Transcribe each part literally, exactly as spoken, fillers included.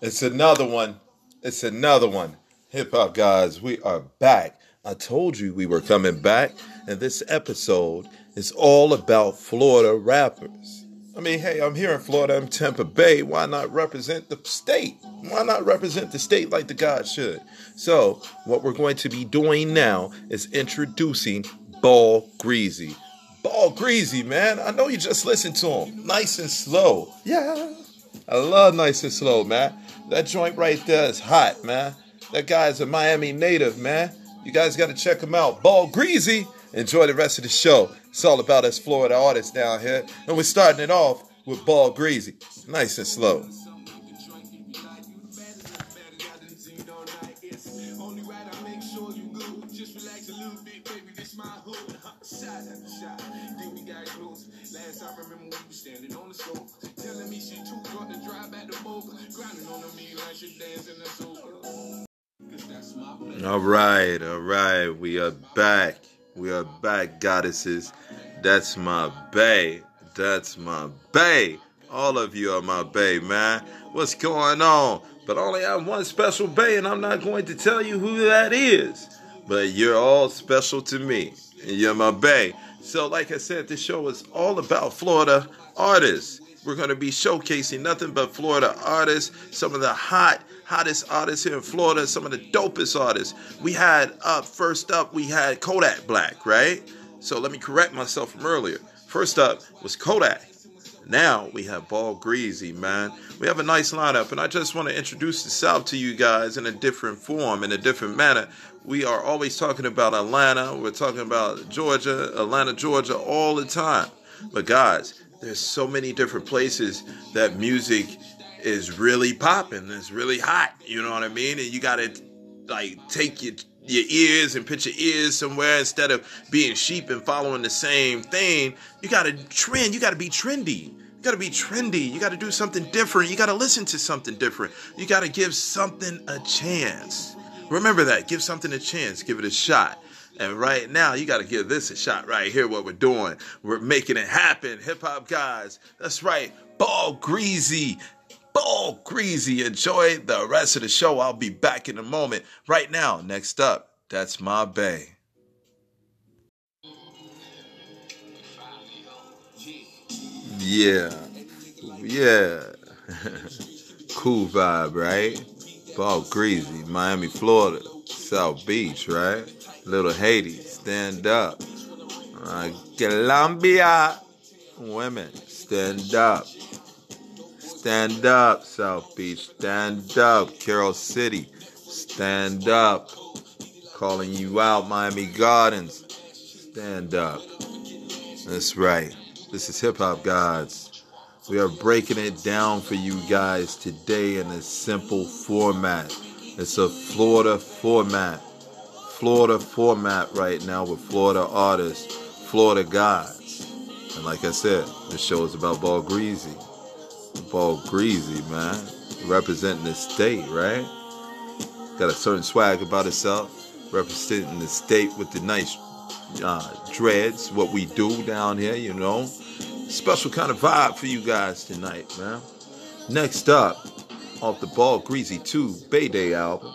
It's another one. It's another one. Hip hop guys, we are back. I told you we were coming back, and this episode is all about Florida rappers. I mean, hey, I'm here in Florida, I'm Tampa Bay. Why not represent the state? Why not represent the state like the God should? So, what we're going to be doing now is introducing Ball Greasy. Ball Greasy, man. I know you just listened to him. Nice and slow. Yeah. I love Nice and Slow, man. That joint right there is hot, man. That guy's a Miami native, man. You guys got to check him out. Ball Greasy. Enjoy the rest of the show. It's all about us Florida artists down here. And we're starting it off with Ball Greasy. Nice and slow. Last I remember we was standing on the slope, telling me she too drunk to drive back to Boca, grinding on me like she dancing the soca. All right, all right, we are back. We are back, goddesses. That's my bae. That's my bae. All of you are my bae, man. What's going on? But I only have one special bae, and I'm not going to tell you who that is. But you're all special to me. And you're my bae. So, like I said, this show is all about Florida artists. We're going to be showcasing nothing but Florida artists, some of the hot, hottest artists here in Florida, some of the dopest artists. We had up, first up, we had Kodak Black, right? So let me correct myself from earlier. First up was Kodak. Now we have Ball Greasy, man. We have a nice lineup, and I just want to introduce the South to you guys in a different form, in a different manner. We are always talking about Atlanta. We're talking about Georgia, Atlanta, Georgia, all the time. But guys, there's so many different places that music is really popping. It's really hot. You know what I mean? And you got to like take your your ears and put your ears somewhere instead of being sheep and following the same thing. You got to trend. You got to be trendy. You got to be trendy. You got to do something different. You got to listen to something different. You got to give something a chance. Remember that. Give something a chance. Give it a shot. And right now, you got to give this a shot right here, what we're doing. We're making it happen. Hip-hop guys. That's right. Ball Greasy. Ball Greasy. Enjoy the rest of the show. I'll be back in a moment. Right now, next up, that's my bae. Yeah. Yeah. Cool vibe, right? Ball Greasy. Miami, Florida. South Beach, right? Little Haiti. Stand up. Uh, Colombia. Women. Stand up. Stand up, South Beach. Stand up, Carroll City. Stand up. Calling you out, Miami Gardens. Stand up. That's right. This is Hip Hop Gods. We are breaking it down for you guys today in a simple format. It's a Florida format. Florida format right now with Florida artists, Florida guys. And like I said, the show is about Ball Greasy. Ball Greasy, man. Representing the state, right? Got a certain swag about itself. Representing the state with the nice uh, dreads. What we do down here, you know. Special kind of vibe for you guys tonight, man. Next up, off the Ball Greasy two Bay Day album,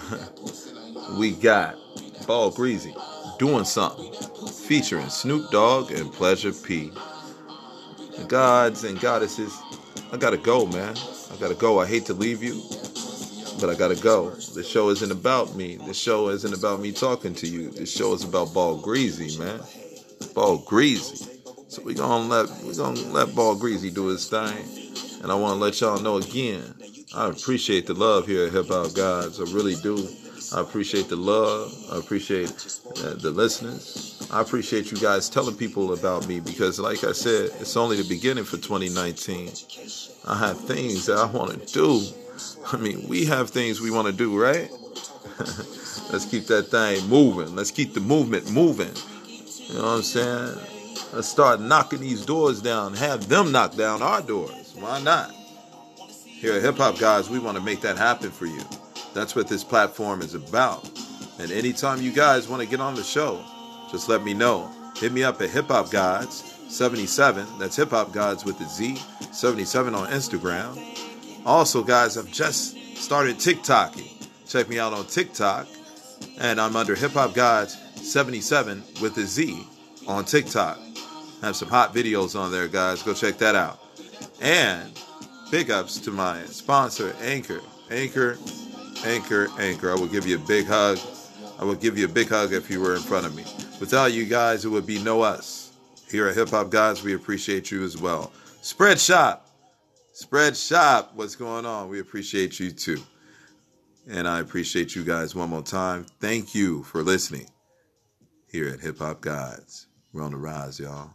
we got Ball Greasy Doing Something, featuring Snoop Dogg and Pleasure P. The gods and goddesses, I gotta go, man. I gotta go. I hate to leave you, but I gotta go. The show isn't about me. The show isn't about me talking to you. The show is about Ball Greasy, man. Ball Greasy. So we gonna let we gonna let Ball Greasy do his thing. And I want to let y'all know again, I appreciate the love here at Hip Hop Gods. I really do. I appreciate the love. I appreciate uh, the listeners. I appreciate you guys telling people about me because, like I said, it's only the beginning for twenty nineteen. I have things that I want to do. I mean, we have things we want to do, right? Let's keep that thing moving. Let's keep the movement moving. You know what I'm saying? Let's start knocking these doors down. Have them knock down our doors. Why not? Here at Hip Hop Guys, we want to make that happen for you. That's what this platform is about. And anytime you guys want to get on the show, just let me know. Hit me up at Hip Hop Gods seventy-seven. That's Hip Hop Gods with the Z. seventy-seven on Instagram. Also, guys, I've just started TikToking. Check me out on TikTok. And I'm under Hip Hop Gods seventy-seven with a Z on TikTok. I have some hot videos on there, guys. Go check that out. And big ups to my sponsor, Anchor. Anchor, Anchor, Anchor. I will give you a big hug. I will give you a big hug if you were in front of me. Without you guys, it would be no us. Here at Hip Hop Gods, we appreciate you as well. Spread Shop. Spread Shop. What's going on? We appreciate you too. And I appreciate you guys one more time. Thank you for listening here at Hip Hop Gods. We're on the rise, y'all.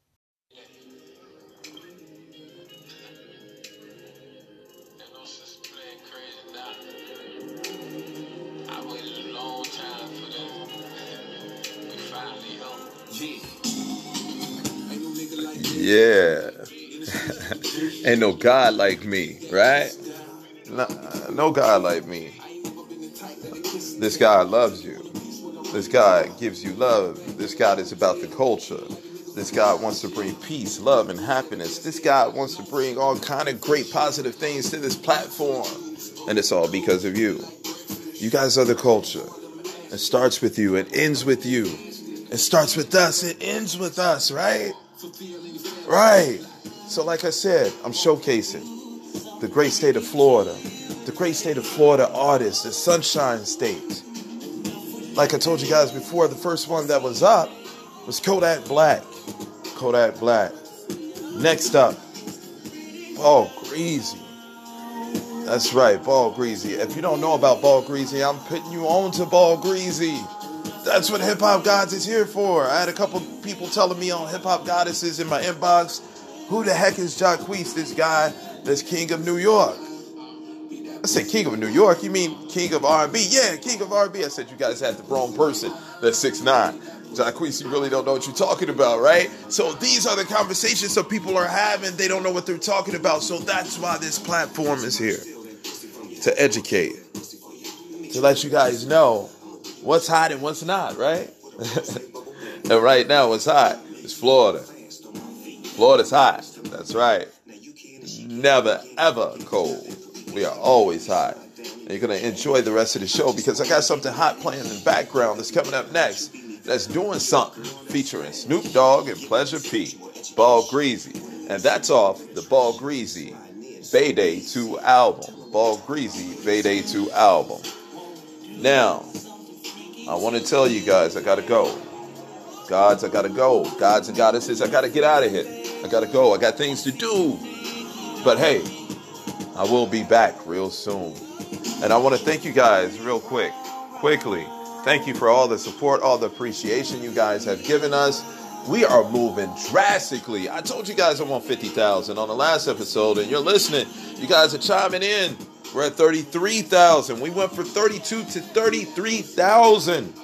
Yeah. Ain't no God like me, right? No, no God like me. This God loves you. This God gives you love. This God is about the culture. This God wants to bring peace, love, and happiness. This God wants to bring all kind of great positive things to this platform. And it's all because of you. You guys are the culture. It starts with you. It ends with you. It starts with us. It ends with us, right? Right. So like I said, I'm showcasing the great state of Florida. The great state of Florida artists. The Sunshine State. Like I told you guys before, the first one that was up was Kodak Black. Kodak Black. Next up, Ball Greasy. That's right, Ball Greasy. If you don't know about Ball Greasy, I'm putting you on to Ball Greasy. That's what Hip Hop Gods is here for. I had a couple people telling me on Hip Hop Goddesses in my inbox, who the heck is Jacquees, this guy that's King of New York? I said, King of New York? You mean King of R and B? Yeah, King of R and B. I said, you guys had the wrong person. That's six nine. Jacquees, you really don't know what you're talking about, right? So these are the conversations some people are having. They don't know what they're talking about. So that's why this platform is here. To educate. To let you guys know what's hot and what's not, right? And right now, what's hot is Florida. Florida's hot. That's right. Never, ever cold. We are always hot. And you're going to enjoy the rest of the show because I got something hot playing in the background that's coming up next. That's doing something featuring Snoop Dogg and Pleasure P. Ball Greasy. And that's off the Ball Greasy Bayday two album. Ball Greasy Bayday two album. Now, I want to tell you guys, I got to go. Gods, I got to go. Gods and goddesses, I got to get out of here. I got to go. I got things to do. But hey, I will be back real soon. And I want to thank you guys real quick, quickly. Thank you for all the support, all the appreciation you guys have given us. We are moving drastically. I told you guys I want fifty thousand on the last episode, and you're listening. You guys are chiming in. We're at thirty-three thousand. We went from thirty-two to thirty-three thousand.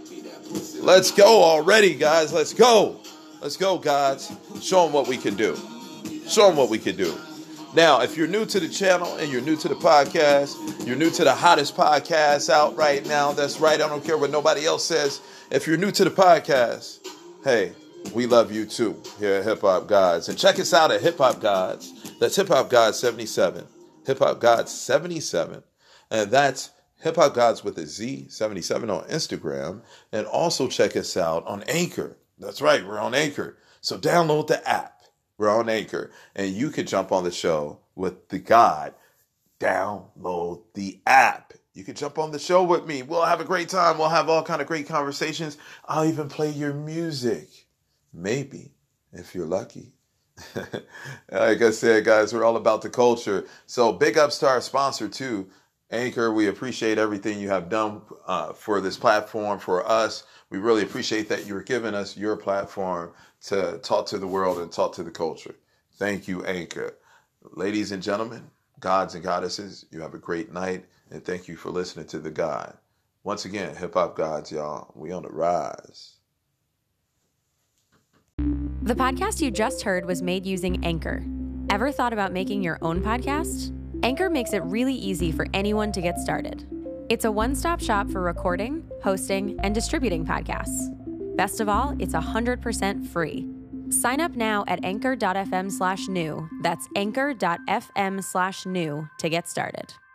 Let's go already, guys. Let's go. Let's go, guys. Show them what we can do. Show them what we can do. Now, if you're new to the channel and you're new to the podcast, you're new to the hottest podcast out right now. That's right. I don't care what nobody else says. If you're new to the podcast, hey, we love you too here at Hip Hop Gods. And check us out at Hip Hop Gods. That's Hip Hop Gods seventy-seven. Hip Hop Gods seventy-seven. And that's Hip Hop Gods with a Z, seventy-seven on Instagram. And also check us out on Anchor. That's right. We're on Anchor. So download the app. We're on Anchor, and you can jump on the show with the God. Download the app. You can jump on the show with me. We'll have a great time. We'll have all kind of great conversations. I'll even play your music. Maybe, if you're lucky. Like I said, guys, we're all about the culture. So big ups to our sponsor, too, Anchor. We appreciate everything you have done uh, for this platform, for us. We really appreciate that you're giving us your platform to talk to the world and talk to the culture. Thank you, Anchor. Ladies and gentlemen, gods and goddesses, you have a great night, and thank you for listening to The God. Once again, Hip Hop Gods, y'all. We on the rise. The podcast you just heard was made using Anchor. Ever thought about making your own podcast? Anchor makes it really easy for anyone to get started. It's a one-stop shop for recording, hosting, and distributing podcasts. Best of all, it's one hundred percent free. Sign up now at anchor.fm slash new. That's anchor.fm slash new to get started.